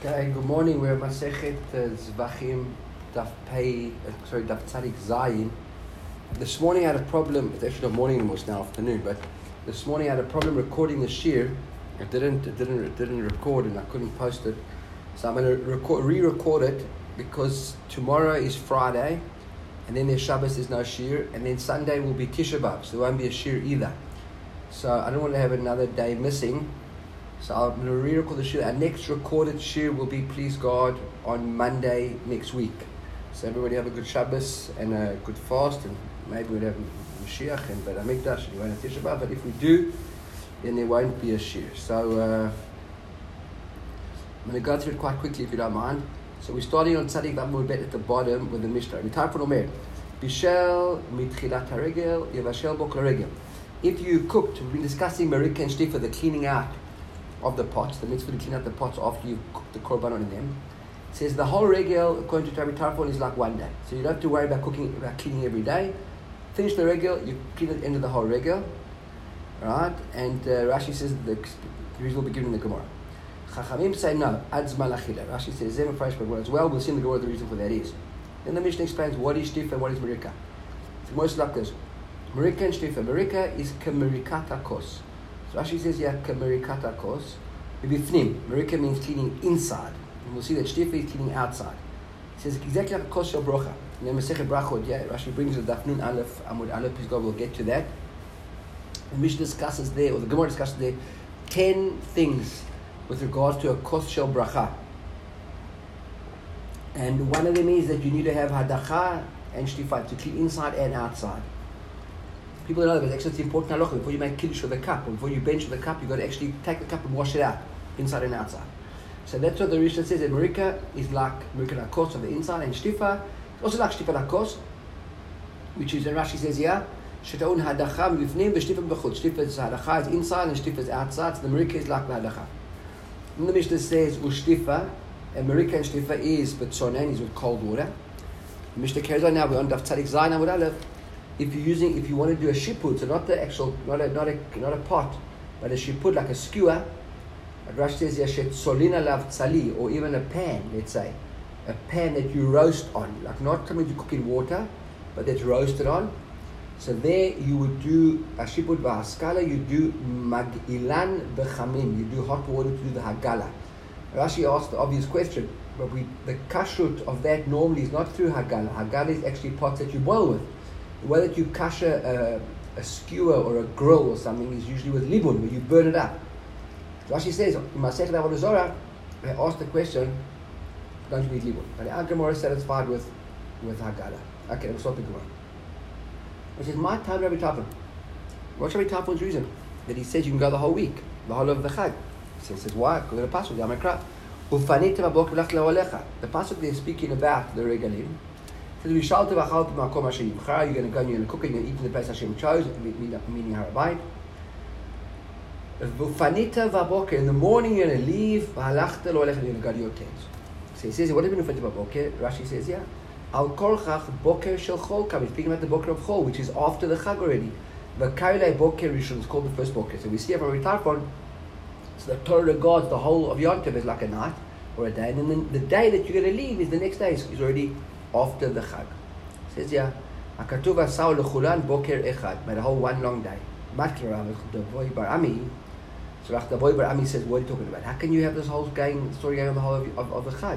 Okay, good morning. We're at Masechet Zvachim Daf Tzadik Zayin. This morning I had a problem. It's actually not morning anymore, it's now afternoon. But this morning I had a problem recording the shir. It didn't record, and I couldn't post it. So I'm going to re-record it because tomorrow is Friday, and then there's Shabbos, there's no shir, and then Sunday will be Tisha B'Av, so there won't be a shir either. So I don't want to have another day missing. So I'm going to re-record the shir. Our next recorded shir will be, please God, on Monday next week. So everybody have a good Shabbos and a good fast, and maybe we'll have Mashiach and Bet HaMikdash, and we won't have Tisha B'Av, but if we do, then there won't be a shir. So I'm going to go through it quite quickly if you don't mind. So we're starting on Tzadik Vamud Bet at the bottom with the Mishnah. We type for Omer. Bishel mitchilat haregel yevashel bok laregel. If you cooked, we've been discussing Marika and Shtifa, the cleaning out of the pots, the mitzvah to clean out the pots after you've cooked the korban in them. It says the whole regel, according to Rabbi Tarfon, is like one day. So you don't have to worry about cleaning every day. Finish the regel, you clean at the end of the whole regel. Right? And Rashi says the reason will be given in the Gemara. Chachamim say no, adz malachila. Rashi says zem fresh but as well. We'll see in the Gemara the reason for that is. Then the Mishnah explains what is Shtifa and what is Marika. So most like this. Marika and Shtifa. Marika is kemerikata kos. So Rashi says yeah, kemerikata kos. Bifnim. Marika means cleaning inside. And we'll see that Shtifa is cleaning outside. It says exactly like a kos shel brocha. And then Masechet Brachot, yeah, Rashi brings the Daf Nun Aleph, Amud Aleph, please God, we'll get to that. The Mishnah discusses there, or the Gemara discusses there, 10 things with regards to a kos shel bracha. And one of them is that you need to have hadacha and shtifa, to clean inside and outside. People know that, but actually it's important halacha. Before you make kiddush with a cup, or before you bench with a cup, you've got to actually take the cup and wash it out, inside and outside. So that's what the Rishon says, that Marika is like Marika Lakos of the inside, and Shtifa, also like Shtifa Lakos, which is, and Rashi says, yeah, Shetaun hadacha mivifnim, v'shtifa b'chutz. Shtifa's hadacha is inside, and Shtifa's outside, so the Marika is like the hadacha. And the Mishnah says, Ushtifa, and Marika and Shtifa is b'tzonen, is with cold water. The Mishnah carries on now, we're on Daf Tzadik Zayin Amud Aleph. If you want to do a shiput, so not the actual, not a pot, but a shiput, like a skewer, like Rashi says, yashet solina lav tzali, or even a pan, let's say, a pan that you roast on, like not something you cook in water, but that's roasted on. So there you would do a shiput b'haskala, you do magilan b'chamim, you do hot water to do the hagala. Rashi asked the obvious question, but the kashrut of that normally is not through hagala. Hagala is actually pots that you boil with. The way that you kasher a skewer or a grill or something is usually with libun, where you burn it up. So Rashi says, in Masechet Avodah Zarah, they asked the question, don't you need libun? But our Gemara is satisfied with hagala. Okay, let's start the Gemara. It says, my time Rabbi Tarfon. What's Rabbi Tarfon's reason? That he says you can go the whole week, the whole of the Chag. He says, why? Because of the pasuk, Yamakra. The pasuk they're speaking about the regalim. It says, you're going to go and you're going to cook and you're going to eat in the place Hashem chose, meaning Har HaBayit. In the morning you're going to leave, and you're going to go to your tents. So he says, what does it mean Ufanita Vaboker? Rashi says, yeah. Al Korchach Boker Shel Chol Kam. He's speaking about the Boker of Chol, which is after the Chag already. V'kailei Boker Rishon is called the first Boker. So we see from Rabbi Tarfon, so the Torah regards the whole of Yom Tov as like a night or a day, and then the day that you're going to leave is the next day, is already after the Chag. It says, yeah, HaKatuv Asau L'chulan Boker Echad, by the whole one long day. Matla the boy Bar Ami. So the boy Bar Ami says, what are you talking about? How can you have this whole story going on the whole of the Chag?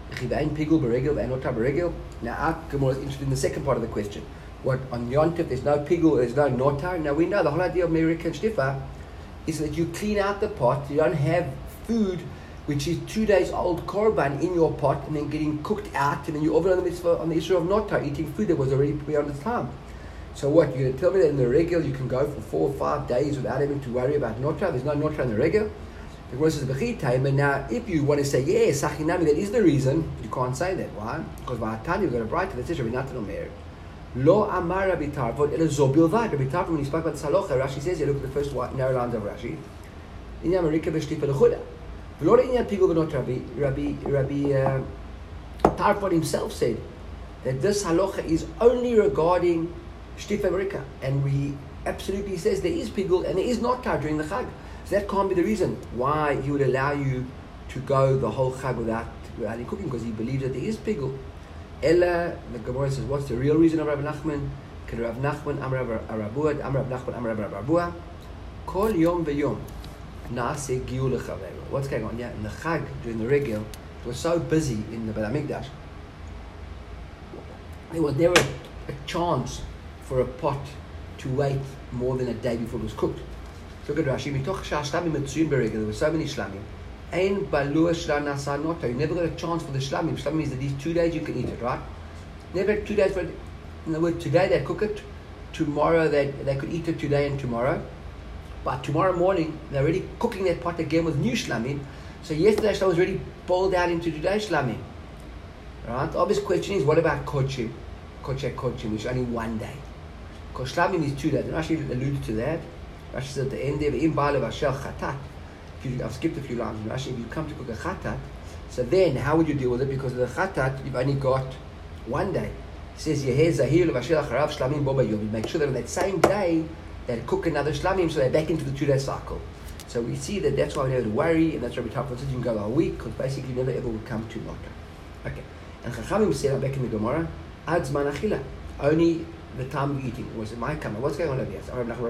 Now our Gemara is interested in the second part of the question. What on Yom Tov there's no pigul, there's no notar. Now we know the whole idea of Marika and Shtifa is that you clean out the pot. You don't have food which is 2 days old korban in your pot and then getting cooked out, and then you over on the mitzvah on the issue of notar, eating food that was already beyond its time. So what, you're going to tell me that in the regular you can go for 4 or 5 days without having to worry about notar? There's no notar in the regular. The Gemara says b'chitayim, and now if you want to say yes, sachinami, that is the reason, you can't say that. Why? Because v'hatani you've got a bright that says Rabbi Natan Omer lo amar Rabbi Tarfon ela zo bilvad. Rabbi Tarfon, when he spoke about the halacha, Rashi says, you look at the first narrow lines of Rashi, inya Marika v'shtifa l'chuda v'lo inya pigul v'not Rabbi Tarfon himself said that this halacha is only regarding shtifa Marika, and he absolutely says there is pigul and there is notar during the Chag. So that can't be the reason why he would allow you to go the whole chag without any cooking because he believes that there is pigul. Ella, the Gemara says, what's the real reason of Rabbi Nachman? Can Rabbi Nachman Amar Rabbi Nachman Amar Rabbi Kol Yom V'Yom Naaseh Giul Lechaveru. What's going on? Yeah, in the chag during the regel, it was so busy in the Beit HaMikdash. There was never a chance for a pot to wait more than a day before it was cooked. Look at Rashi. Mitoch shashlamim metzuyin beregel. There were so many shlamim. Ein balua shla nasa noto. You never got a chance for the shlamim. Shlamim means that these 2 days you can eat it, right? Never 2 days for it. In other words, today they cook it. Tomorrow they could eat it today and tomorrow. But tomorrow morning they're already cooking that pot again with new shlamim. So yesterday's shlamim was already boiled out into today's shlamim. Right? The obvious question is, what about kodshim? Kodshim, which is only 1 day. Because shlamim is 2 days. And Rashi alluded to that. Rashi says at the end there, I've skipped a few lines. Rashi, if you come to cook a chatat, so then how would you deal with it? Because of the chatat, you've only got 1 day. It says, you make sure that on that same day, they cook another shlamim, so they're back into the 2 day cycle. So we see that that's why we never have to worry, and that's why we talk about it. You can go a week, because basically you never ever would come to Nota. Okay. And Chachamim said, back in the Gemara, Ad Zman Achila. Only the time of eating. Was it my kamah? What's going on over here?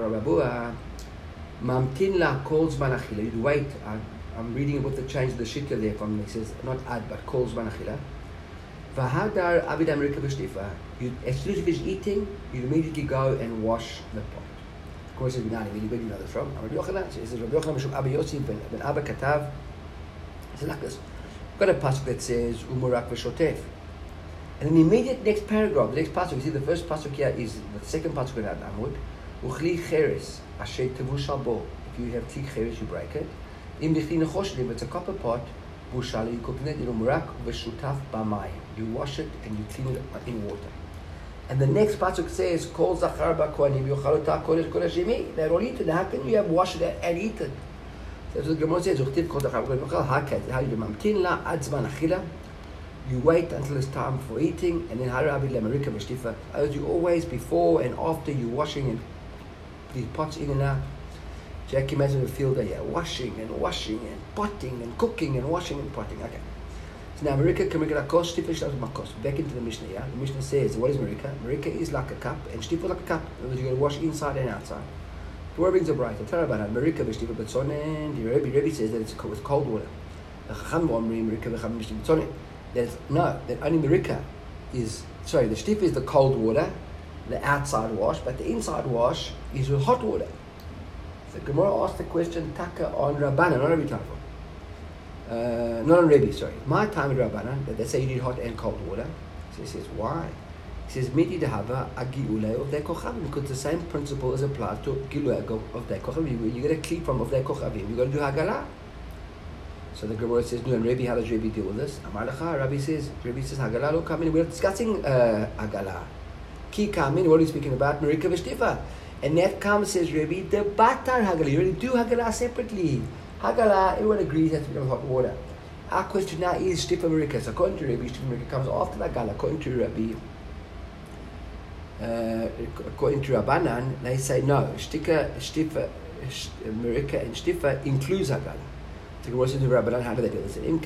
Mamtin la kol zman achila. You'd wait. I'm reading about the change of the shitta there from, it says, not ad, but kol zman achila. V'hadar avid Amerika v'shtifa. As soon as you finish eating, you immediately go and wash the pot. Of course, it's Binani. Where do you know this from? Rabbi Yochanan. It says, Rabbi Yochanan Mishum Abba Yossi ben Abba Katav. It's like this. We've got a pasuk that says, Umurak v'shotef. And in the immediate next paragraph, the next pasuk, you see the first pasuk here is the second pasuk in Amud. Uchli cheres asher tevushal bo. If you have kli cheres, you break it. Im dichli nechoshlim, it's a copper pot. Bushal, you cook it in umurak v'shutaf b'mayim. You wash it and you clean it in water. And the next pasuk says, Kol zachar b'kohanim yochalotah kodesh kodeshimi. They're all eaten. How can you have washed it and eat it? So the Gemara says, Uchtiv kol zachar b'kohanim yochal haket. How do you do? Mamtin la ad zman achila. You wait until it's time for eating, and then harabi l'amerika v'shtifa. As you always, before and after you washing and these pots in and out. Jack, imagine the field there, washing and potting and cooking and washing and potting. Okay. So now Amerika can make it a kos, shtifa shtifa makos. Back into the Mishnah, yeah? The Mishnah says, what is Amerika? Amerika is like a cup, and shtifa like a cup. In other words, you're going to wash inside and outside. The word brings a bright. I'll tell you about it. Amerika v'shtifa b'tzonen. The Rebbe says that it's with cold water. The Chacham omri Amerika v'cham v'shtifa b'tzonen. That only Amerika is, the shtifa is the cold water, the outside wash, but the inside wash is with hot water. So Gemara asked the question, Taka on Rabbanan, not Rabbi Tarfon. Not on Rebbe, sorry. My time with Rabbanan, that they say you need hot and cold water. So he says, why? He says, Miti dehava agiulei of dei kochavim, because the same principle is applied to gilui of dei kochavim. You get a kli from of dei kochavim, you got to do hagalah. So the Gemara says, no, and Rebbe, how does Rebbe deal with this? Amar lecha, Rebbe says, hagalah lo kamin. We're discussing hagalah. Ki kamin, what are we speaking about? Amerika v'shtifa. And that comes, says Rebbe, the batar hagalah. You already do hagalah separately. Hagalah, everyone agrees has to be with hot water. Our question now is shtifa Amerika. So according to Rebbe, shtifa Amerika comes after the hagalah. According to Rebbe, according to Rabbanan, they say no. Shtifa Amerika and shtifa includes hagalah. The Gemara says to Rabbanan, how do they do this? It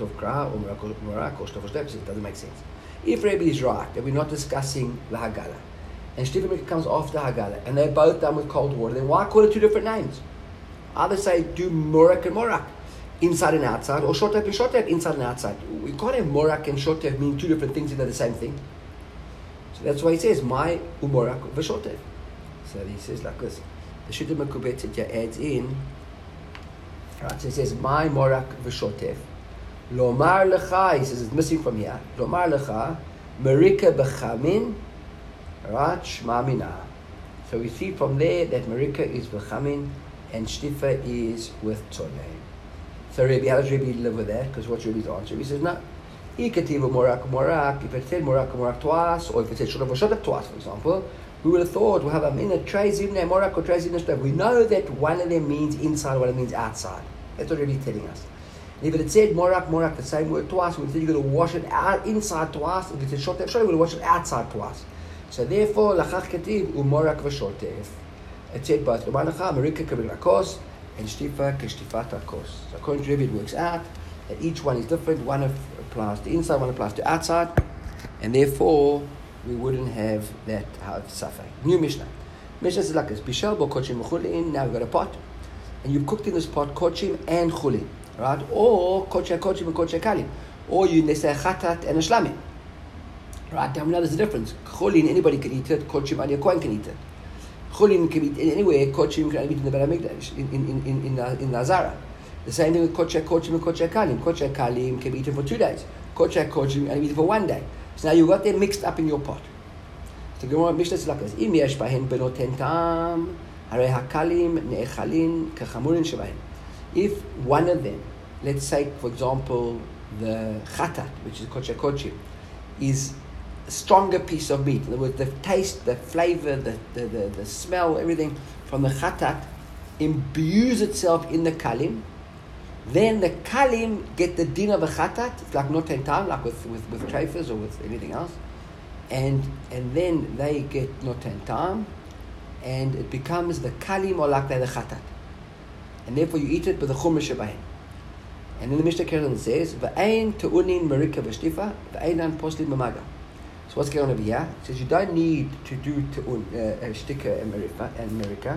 doesn't make sense. If Rebbe is right, that we're not discussing the hagalah, and shtifa comes after hagalah, and they're both done with cold water, then why call it two different names? Either say do morak and morak, inside and outside, or shotef and shotef, inside and outside. We can't have morak and shotef mean two different things that are the same thing. So that's why he says, my umorak v'shotef. So he says like this. The Shita Mekubet adds in, right, so he says, my morak v'shotef. Lomar lecha, he says it's missing from here. Lomar lecha, merika b'chamin, right, shma mina. So we see from there that merika is b'chamin and shtifa is with tzoneh. So Rebbe, how does Rebbe live with that? Because what's Rebbe's answer? He says, no. Ikativa morak morak. If it said morak morak twice, or if it said shotav shotav twice, for example, we would have thought we'll have a minute trei zivnei morak or trei zivnei shtav. We know that one of them means inside, one of them means outside. That's what Rebbe is telling us. If it said morak morak, the same word twice, we would say you're going to wash it out inside twice. If it said shotav shotav, we're going to wash it outside twice. So therefore, lachach kativ umorak v'shotev. It said both. L'manacha merika kabel rakos and shtifa keshtifat rakos. So according to Rebbe, it works out that each one is different. One applies to inside, one applies to outside, and therefore we wouldn't have that hard suffering. New Mishnah. Mishnah says like this: Bishal bo kochim chulin. Now we've got a pot, and you've cooked in this pot kochim and chulin, right? Or kochim and kochim kalim, or you say chatat and a shlamim, right? Now there's a difference. Chulin, anybody can eat it. Kochim, only a kohen can eat it. Chulin can be eaten anywhere. Kochim can only be eaten in the Beit Hamikdash, in the Azara. The same thing with kochim and kochim kalim. Kochim kalim can be eaten for 2 days. Kochim can only be eaten for 1 day. So now you've got them mixed up in your pot. So the Gemara Mishnah says like this: Im yesh bahen benoten tam, harei hakalim ne'echalin kachamurin shebahen. If one of them, let's say for example the chatat, which is kochim, is a stronger piece of meat. In other words, the taste, the flavor, the smell, everything from the chatat imbues itself in the kalim. Then the kalim get the din of a chatat. It's like noten tam, like with treifas or with anything else, and then they get noten tam, and it becomes the kalim or like the chatat, and therefore you eat it with the chumrah shebahen. And then the Mishnah Keren says, "V'ain te'unin merika v'shtifa, v'ainan poslim b'maga." So what's going on over here? It says you don't need to do shtika and merika.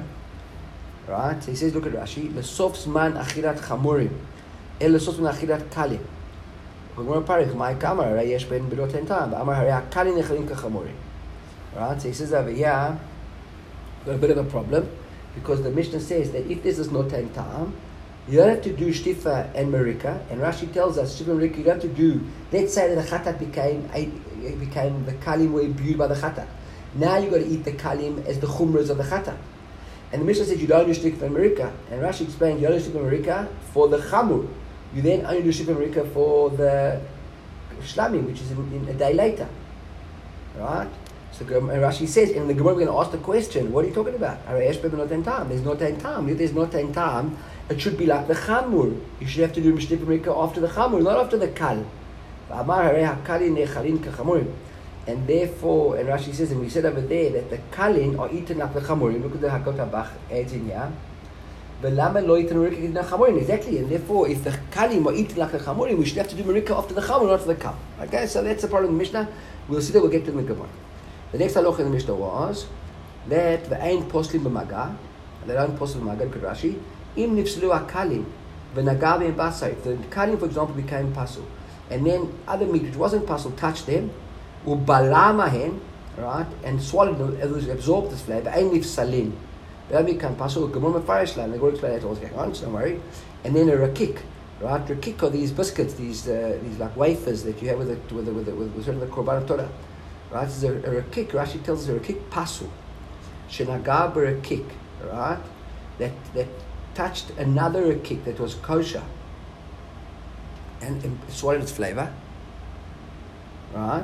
Right? So he says, look at Rashi. Lesof zman achirat chamurim, el lesof zman achirat kalim. Gemara parich my kamar harei yesh ben benoten tam, ba'amar harei hakalim nechalim kachamurim. Right? So he says over here, got a bit of a problem because the Mishnah says that if this is noten tam, you don't have to do shtifa and merika. And Rashi tells us shtifa and merika you don't have to do. Let's say that the chatat became the kalim were imbued by the chatat. Now you got to eat the kalim as the chumras of the chatat. And the Mishnah said you don't do shtifa and merika. And Rashi explained you don't do shtifa and merika for the chamur. You then only do shtifa and merika for the shlamim, which is in a day later. Right? So Rashi says, and the Gemara we're going to ask the question, what are you talking about? There's no time. If there's no time, it should be like the chamur. You should have to do shtifa and merika after the chamur, not after the kal. And therefore, and Rashi says, and we said over there that the kalin are eaten like the chamurim. Look at the Hakot Habach adds in here. Exactly, and therefore, if the kalim are eaten like the chamurim, we should have to do merika after the chamur, not for the kal. Okay, so that's the part of the Mishnah. We'll see that we'll get to the Gemara. The next halacha in the Mishnah was that the ain poslim b'maga, they don't poslim b'maga. Look at Rashi. Im nifselu akalim v'nagav in basar. If the kalim, for example, became pasul, and then other meat which wasn't pasul touched them, ubalamahen, right, and swallowed them, absorbed this flavor, ain nifsalin. They don't become pasul. Gemara mefarish land. The Gemara explain that what's going on. So don't worry. And then a rakik, right? Rakik are these biscuits, these like wafers that you have with sort of the korban Torah. Right, this is a rakik. Rashi tells us a rakik pasul, shenaga b'rakik, right? That touched another rakik that was kosher and swallowed its flavor, right?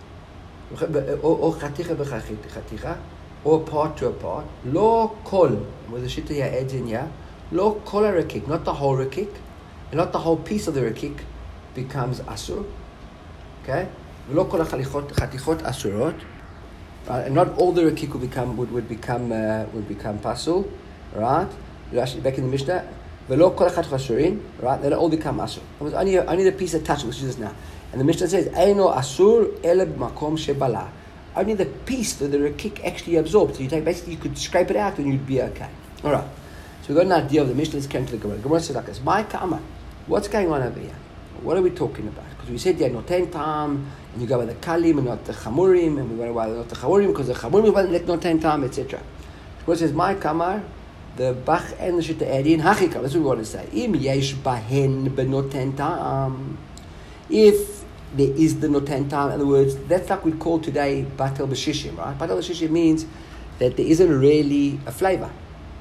Or chaticha b'chaticha, or part to a part. Lo kol, with the shita here adds in here. Lo kol a rakik, not the whole rakik, and not the whole piece of the rakik becomes asur. Okay. Lo kol chatichot asurot, and not all the rakik would become pasul, right? Back in the Mishnah, velo kol chatichot asurin, right? They don't all become asur. It was only the piece that touched, which is this now. And the Mishnah says, eino asur ele b'makom shebala. Only the piece that the rakik actually absorbed. So you could scrape it out and you'd be okay. All right. So we got an idea of the Mishnah. Let's come to the Gemara. The Gemara says like this: my kama, what's going on over here? What are we talking about? Because we said noten tam, and you go by the kalim and not the chamurim, and we went by not the chamurim because the chamurim wasn't noten tam, etc. So it says my kamar, the bach and the shita add in hachika. That's what we want to say. Im yesh bahen benoten tam. If there is the noten tam, in other words, that's like we call today batel b'shishim, right? Batel b'shishim means that there isn't really a flavor.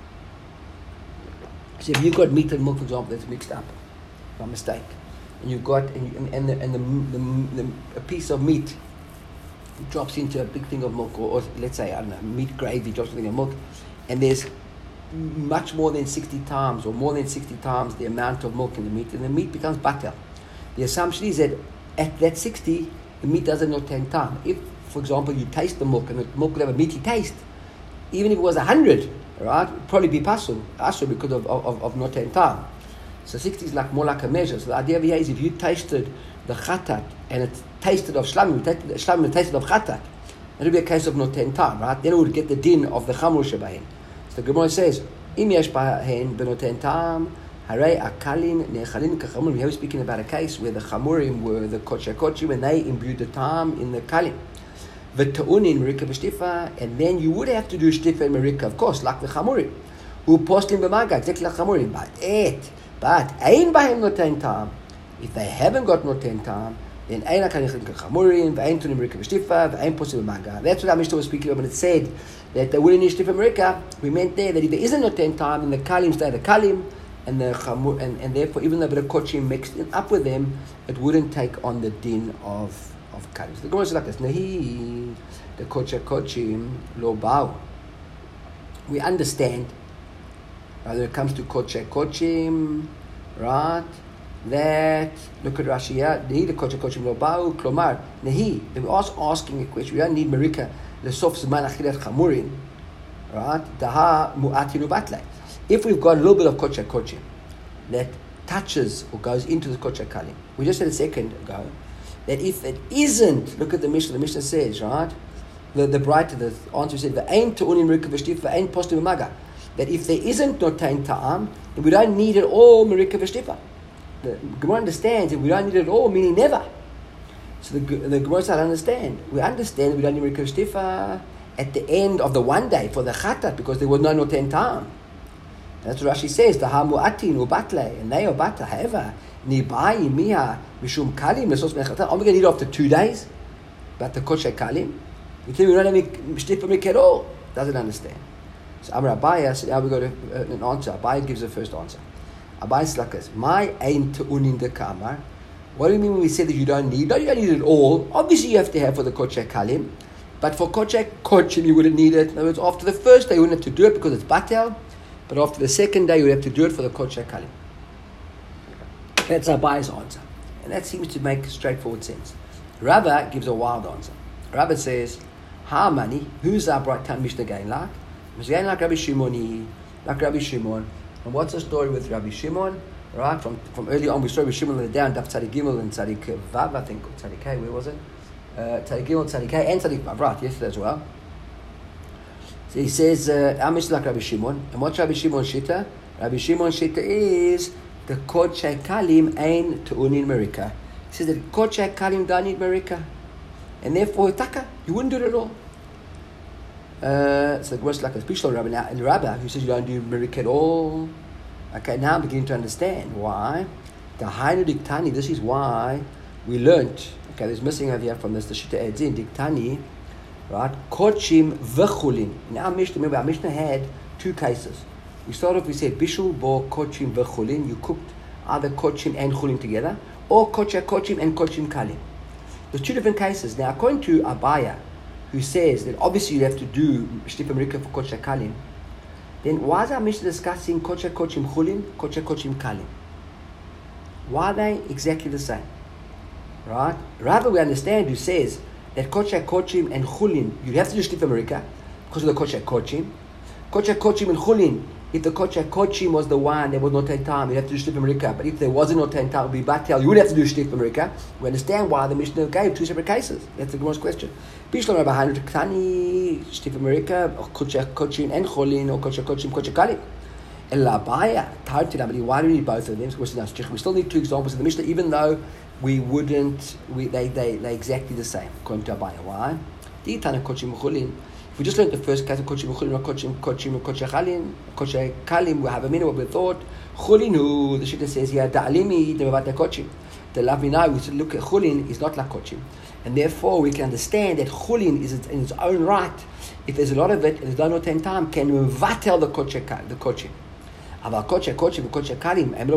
So if you've got meat and milk, for example, that's mixed up by mistake, and you've got a piece of meat drops into a big thing of milk, or let's say, I don't know, meat gravy drops into a thing of milk, and there's much more than 60 times or more than 60 times the amount of milk in the meat, and the meat becomes batel. The assumption is that at that 60, the meat doesn't noten tam. If, for example, you taste the milk and the milk would have a meaty taste, even if it was 100, right, it would probably be asur because of noten tam. So 60 is like more like a measure. So the idea over here is if you tasted the chatat and it tasted of shlamim, shlamim tasted of chatat, it would be a case of noten tam, right? Then it would get the din of the chamur shebahin. So the Gemara says, im yesh bahen benoten tam, harei akalin ne'echalin kachamur. Here we're speaking about a case where the chamurim were the kochim, and they imbued the tam in the kalim. V'ta'unin merika v'shtifa, and then you would have to do shtifa and merika, of course, like the chamurim. Who postim b'maga, exactly like chamurim. But ein bahem noten tam. If they haven't got noten tam, then ein akalin kachamurim, v'ein tunim merika v'shtifa, v'ein postim b'maga. That's what our Mishnah was speaking about when it said that they wouldn't need shtifa merika. We meant there that if there isn't noten tam, then the kalim stay the kalim, and the chamur, and therefore even though a bit of kochim mixed up with them, it wouldn't take on the din of kalim. So the Gemara is like this: Nahi the kochim lo ba'u. We understand when it comes to kochim, right? That look at Rashi here. Nahi the kochim lo ba'u klomar nahi. They were also asking a question. We don't need merika lesof zman achilat chamurin, right? Daha mu'ati nubatlei. If we've got a little bit of kochim that touches or goes into the kalim, we just said a second ago that if it isn't, look at the Mishnah says, right? The brighter, the answer said, v'ein ta'unin merika v'shtifa, v'ein postim b'maga. That if there isn't noten ta'am, then we don't need it all merika v'shtifa. The Gemara understands that we don't need it all, meaning never. So the Gemara said, I understand. We understand we don't need merika v'shtifa at the end of the one day for the chatat because there was no noten ta'am. That's what Rashi says. The hamuatin ubatle, and they are bata. However, nibai miha mishum kalim lesos mechat. I'm going to need it after 2 days, but the koche kalim. You tell me we don't have shtifa mik at all. Doesn't understand. So Amar Abaya said, now we got an answer. Abaya gives the first answer. Abaya is like this: my ain tu'unin de kamar. What do you mean when we say that you don't need? No, you don't need it all. Obviously, you have to have for the koche kalim, but for koche kochim you wouldn't need it. In other words, after the first day you wouldn't have to do it because it's batel. But after the second day, you would have to do it for the kochei kalim. That's Abaya's answer. And that seems to make straightforward sense. Rava gives a wild answer. Rava says, how many? Who's our bright time Mishnah going like? Mishnah going like Rabbi Shimon. Like Rabbi Shimon. And what's the story with Rabbi Shimon? Right, from early on, we saw Rabbi Shimon down, Daf Tzadik Gimel and Tzadik Vav, I think, or Tzadik K, where was it? Tzadik Gimel, Tzadik K, and Tzadik Vav, right, yesterday as well. So he says, Amish like Rabbi Shimon. And what's Rabbi Shimon's shita? Rabbi Shimon's shita is the kochei kalim ein tu'unin merika. He says that kochei kalim don't need merika. And therefore, taka, you wouldn't do it at all. So it was like a special rabbi now, and Rabbi who says you don't do merika at all. Okay, now I'm beginning to understand why. The Hainu Diktani, this is why we learnt. Okay, there's missing over here from this, the shita adds in, Diktani. Right, kochim v'chulin. Now our Mishnah, remember our Mishnah had 2 cases. We started off, we said bishul bo kochim v'chulin. You cooked either kochim and chulin together, or kochim and kochim kalim. There's 2 different cases. Now according to Abaya, who says that obviously you have to do shtifa merika for kochim kalim, then why is our Mishnah discussing kochim chulin, kochim kalim? Why are they exactly the same? Right? Rather we understand who says that kochim and chulin, you have to do shtifa merika because of the kochim and chulin. If the kochim was the one that was not ten time, you have to do shtifa merika. But if there wasn't no ten time, it would be batel. You would have to do shtifa merika. We understand why the Mishnah gave 2 separate cases. That's the Gemara's question. Bishlam Rabbi Hainu Tani shtifa merika, kochim and chulin, or kochim kalim. And Abaya, why do we need both of them? We still need 2 examples of the Mishnah, even though we wouldn't. They exactly the same according to Abaya. Why? If we just learned the first case of kochim chulin, or kochim kalim, we have a minute what we thought. Chulinu, the shita says here, da'alimi devavat kochim. The lavina, we should look at chulin is not like kochim, and therefore we can understand that chulin is in its own right. If there's a lot of it, and there's no 10 time, can mevatel the kochim. About kochim kalim, and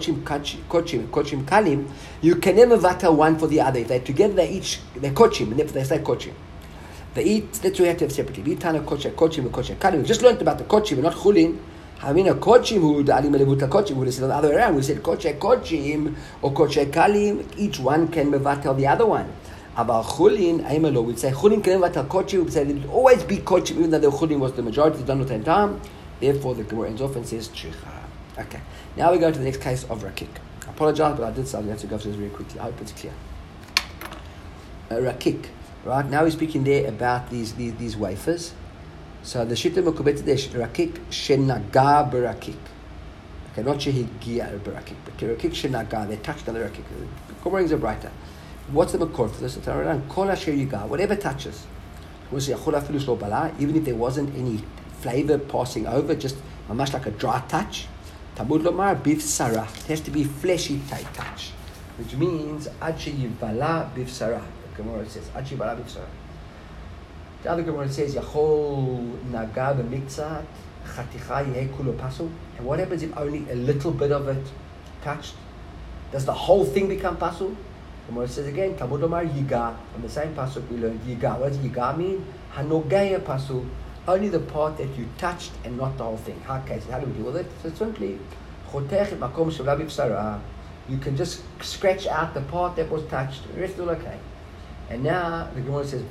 kochim kalim, you can never vatel one for the other. If they're together, they're kochim, and therefore they say kochim. They eat. That's what you have to have separately. We tana kochim kalim. We just learned about the kochim, and not chulin. I mean, a kochim who the alim levuta kochim would have said the other way around. We said kochim or kalim. Each one can mevatel the other one. About chulin, aimalo, we'd say chulin can never vatel kochim. We'd say it would always be kochim, even though the chulin was the majority. Done not time. Therefore, the Gemara ends off and says, Chicha. Okay. Now we go to the next case of rakik. I apologize, but I did say I have to go through this very quickly. I hope it's clear. Rakik. Right? Now we're speaking there about these wafers. So the Shita Mekubet there, rakik shenaga berakik. Okay, not shehigia berakik, but rakik shenaga, they touched on the rakik. Gemara is a brighter. What's the makor for this? It's around kol asher yiga, whatever touches. Even if there wasn't any flavor passing over, just much like a dry touch. Tamud lomar bif sarah. It has to be fleshy touch, which means ad sheyivala bif sarah. The Gemara says ad sheyivala bif sarah. The other Gemara says yachol naga b'miktzat chaticha yeh kulo pasul. And what happens if only a little bit of it touched? Does the whole thing become pasul? The Gemara says again, Talmud Omar yiga. From the same pasuk we learned yiga. What does yiga mean? Hanogaya pasul. Only the part that you touched and not the whole thing. How do we deal with it? So simply, you can just scratch out the part that was touched. The rest is all okay. And now the Gemara says,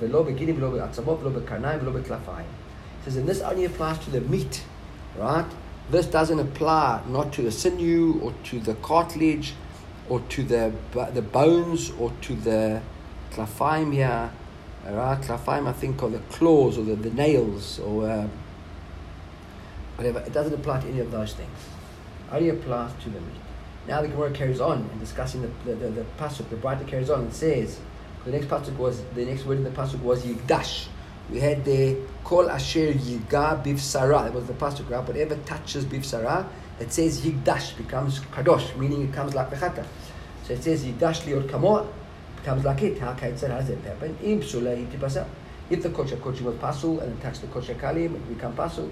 it says, and this only applies to the meat, right? This doesn't apply not to the sinew or to the cartilage or to the bones or to the klafaim here. Right, klafaim I think are the claws or the nails or whatever. It doesn't apply to any of those things. It only applies to the meat. Now the Gemara carries on and discussing the pasuk. The Braita carries on and says the next word in the pasuk was yigdash. We had the kol asher yiga bivsara. That was the pasuk, right? Whatever touches bivsara, it says yigdash, becomes kadosh, meaning it comes like mechata. So it says yigdash liot kamo, becomes like it. How does that happen? If the kocha was pasul and it touched the kocha kalim, it becomes pasul.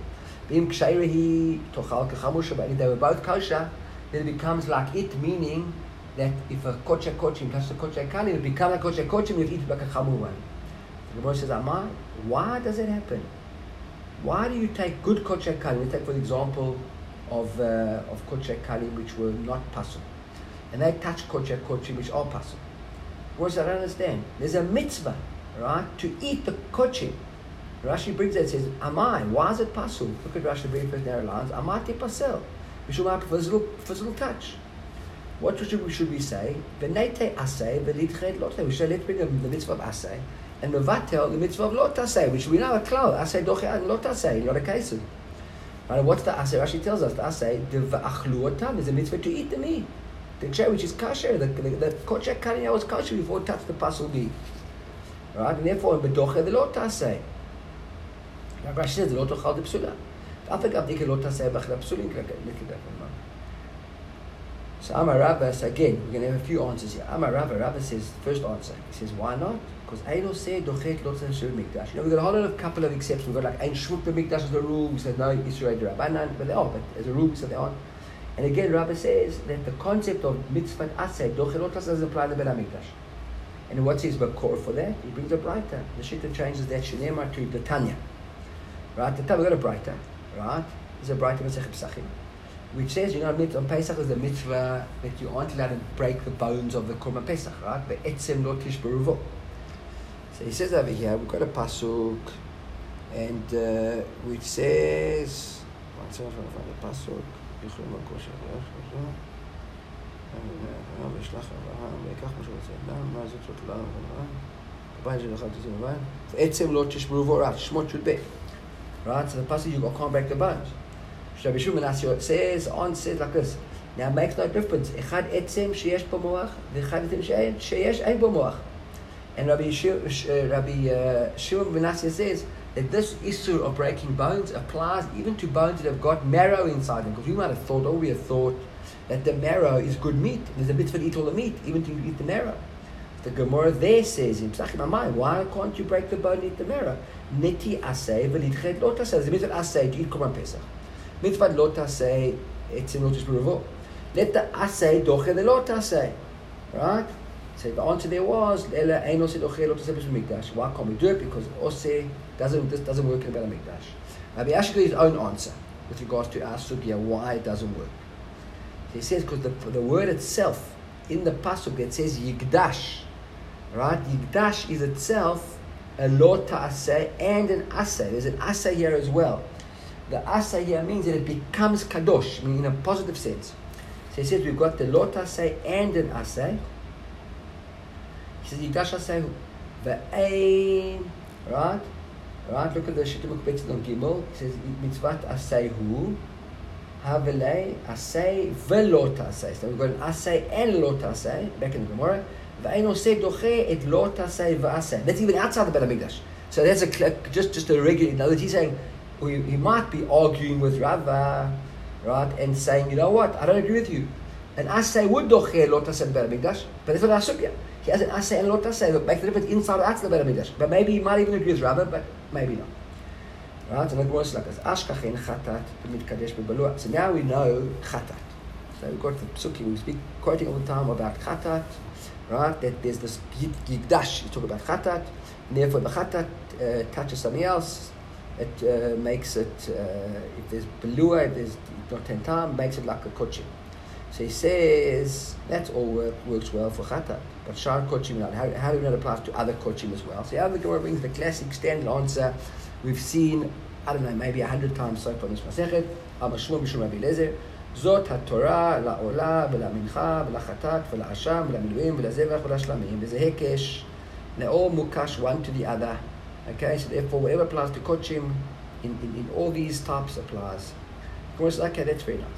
If they were both kosher, then it becomes like it, meaning that if a kocha touches the kocha kalim, it becomes like kocha kochim if you eat like a chamur one. The Gemara says, Amai, why does it happen? Why do you take good kocha kalim? We take for the example of kocha kalim which were not pasul, and they touch kocha kochim which are pasul. What I don't understand. There's a mitzvah, right, to eat the kochim. Rashi brings that and says, Amai, why is it pasul? Look at Rashi very first narrow lines. Amai te pasel. We should have for this little touch. What should we say? V'neite asay v'litched lotay. We should let bring the mitzvah of asay and mevatel the mitzvah of lot asay, which we know a klal. Asay doche and lot asay, not a case. Right? What's the asay? Rashi tells us the asay the v'achlu otam is a mitzvah to eat the meat. The cherry which is kosher, the kochek kalim was kosher before it touched the pasul meat. Right? And therefore, in bedoche, the lot taseh. Like Rashi says, the lot ochal the psula. I think I'm thinking lot taseh b'ach the psulim little bit. So Amar Rabbah, again, we're going to have a few answers here. Amar Rabbah says, first answer, he says, why not? Because Eilo said, dochet lot taseh mikdash. You know, we've got a whole lot of couple of exceptions. We've got like Ein Shvut b'mikdash as the rule. We said, no, Yisrael Rabbanan, but they are. But as a rule, we said they aren't. And again, Rabbi says that the concept of mitzvah asay, dochelot doesn't apply to the Beit HaMikdash. And what's his bakor for that? He brings a brighter. The Shita changes that shenema to the Tanya. Right? The Tanya, we've got a brighter. Right? There's a brighter Masechet Pesachim, which says, on Pesach is the mitzvah that you aren't allowed to break the bones of the Korban Pesach. Right? But etzem lo tishberuvo. So he says over here, we've got a pasuk, and which says, one second, I'm trying to find the pasuk. Right, so the passage you can't break the bones. Rabbi Shimon says like this. Now it makes no difference. Echad etzem sheyesh bo moach, v'echad etzem sheyesh ein bo moach. And Rabbi Shimon ben Asya says that this issue of breaking bones applies even to bones that have got marrow inside them. Because we might have thought, we have thought that the marrow is good meat. There's a mitzvah to eat all the meat, even to eat the marrow. The Gemara there says in Pesachim Amai, why can't you break the bone and eat the marrow? Neti asay v'litched lo tasay. There's a mitzvah asay to eat Korban Pesach. Mitzvah lo tasay etzem lo tishberuvo. Let the asay doche the lo tasay. Right? So the answer there was, why can't we do it? Because Oseh doesn't work in the Beit HaMikdash. Rabbi Ashkel his own answer with regards to our sugya, why it doesn't work. He says, because the word itself, in the pasuk, it says yigdash. Right? Yigdash is itself a lo ta'aseh and an aseh. There's an aseh here as well. the asay here means that it becomes kadosh, meaning in a positive sense. So he says we've got the lot asay and an asay. He says yigdash asay ve'ein, right? Right, look at the Shittim Ukbetzit on Gimel. He says mitzvat asay hu havelei asay velot asay. So we've got an asay and lot asay back in the Gemara. Ve'ein oseh doche et lot asay ve'asay. That's even outside the Beit HaMikdash. So that's just a regular. In other words, he's saying he might be arguing with Rava, right, and saying, you know what, I don't agree with you. An asay would doche lot asay Beit HaMikdash, but that's what I assume. He has an asay and lot asay that make the difference inside or outside the Beit HaMikdash. But maybe he might even agree with Rava, but maybe not. Right, and the Gemara is like this: Ashkachen chatat b'mitkadesh b'balua. So now we know chatat. So we've got the psukim. We speak quoting all the time about chatat, right? That there's this yigdash. You talk about chatat, and therefore the chatat touches something else. It makes it if there's balua, if there's not tentam, makes it like a kochim. So he says that's all works well for chatat, but shar kochim not. How do we know it applies to other kochim as well? So the Gemara brings the classic standard answer. We've seen, I don't know, maybe 100 times so far in this Masechet. Amashmur Mishum Rabbi Eliezer. Zot HaTorah la'olah v'la'mincha v'la'chatat v'la'asham v'la'miluim v'la'zevach v'la'shlamim. There's a hekesh. They're all mukash one to the other. Okay, so therefore whatever applies to kochim in all these types applies. Of course, okay, that's very nice.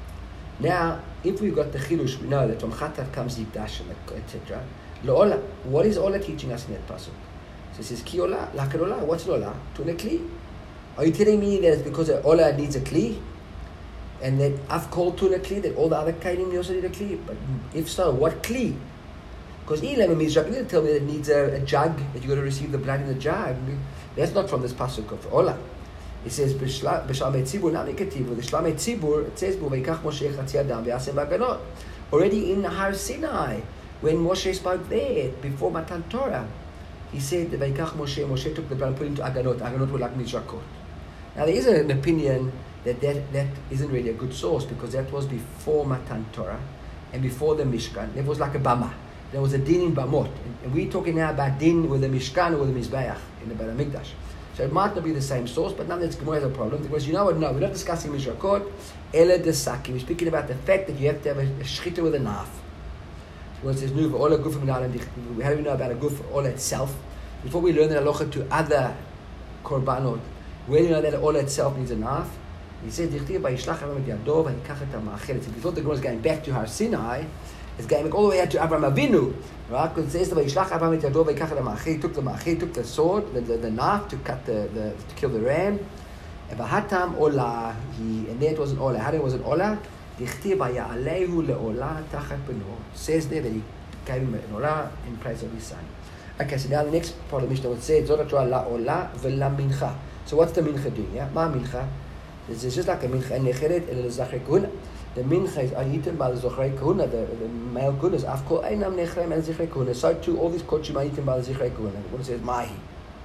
Now, if we've got the chilush, we know that from chatat comes yigdash, etc. La'olah. What is olah teaching us in that pasuk? So it says, ki olah, lakad olah. What's olah? Tuna kli. Are you telling me that it's because olah needs a kli? And that I've called tuna kli, that all the other kainim also need a kli? But if so, what kli? Because Elam means you're going to tell me that it needs a jug, that you've got to receive the blood in the jug. That's not from this pasuk of olah. It says, b'shlamei tzibur, not negative. With the shlamei tzibur, it says, v'yikach Moshe chatzi adam v'yasem b'aganot. Already in Har Sinai, when Moshe spoke there, before Matan Torah, he said that Moshe took the blood and put it into aganot. Aganot were like mizrakot. Now there is an opinion that isn't really a good source because that was before Matan Torah and before the Mishkan. There was like a bama. There was a din in bamot. And we're talking now about din with the Mishkan or with the Mizbeach in the Beit HaMikdash. So it might not be the same source, but nonetheless Gemara has a problem because you know what? No, we're not discussing mizrakot. Ela desaki. We're speaking about the fact that you have to have a shchita with a knife. When it says nu v'ola guf min, how do we know about a guf ola itself? Before we learn the halacha to other korbanot, where do you know that ola itself needs a knife? He said, "Dichtiv vayishlach Avram et yado vayikach et ha'ma'achelet." Before the Gemara is going back to Har Sinai, it's going back all the way out to Avram Avinu, right? Because it says vayishlach Avram et yado vayikach et ha'ma'achelet. He took the sword, the knife to cut to kill the ram. And v'hatam ola, and there it was an ola. How did it was an ola? Dichtiv vayalehu leola tachat beno. Says there that he gave him an ola in place of his son. Okay, so now the next part of the Mishnah would say Zot HaTorah la'ola ve'lamincha. So what's the mincha doing? Yeah, ma mincha. It's just like a mincha and necheret el zachrei kahuna. The mincha is eaten by the zachrei kahuna, the male kunas. I've called einam nechrem el zachrei kahuna. So too, all these kochim are eaten by the zachrei kahuna. What it says mahi.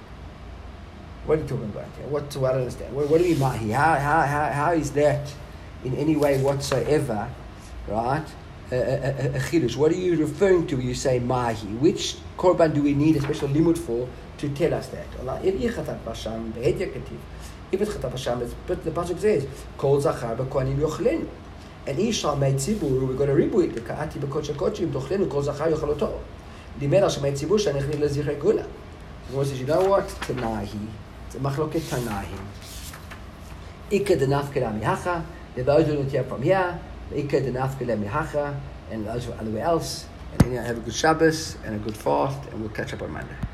What are you talking about here? What do I understand? What do you mean mahi? How is that in any way whatsoever, right? A chidush. What are you referring to when you say mahi? Which korban do we need a special limud for to tell us that? If it's chatat b'sham, but the pasuk says kol zachar b'kohanim yochlin, and isha made tzibur. We're going to rebuild the kaati b'kodesh kochim tochlin kol zachar yochaloto. The mera made tzibur shanechnin lezichrei kahuna. The says, you know what? Tanahi. It's a machloket tanahim. Ikka denafkela mihacha. Those who don't hear from here, Ikka denafkela mihacha, and those who are anywhere else. And then have a good Shabbos and a good fast, and we'll catch up on Monday.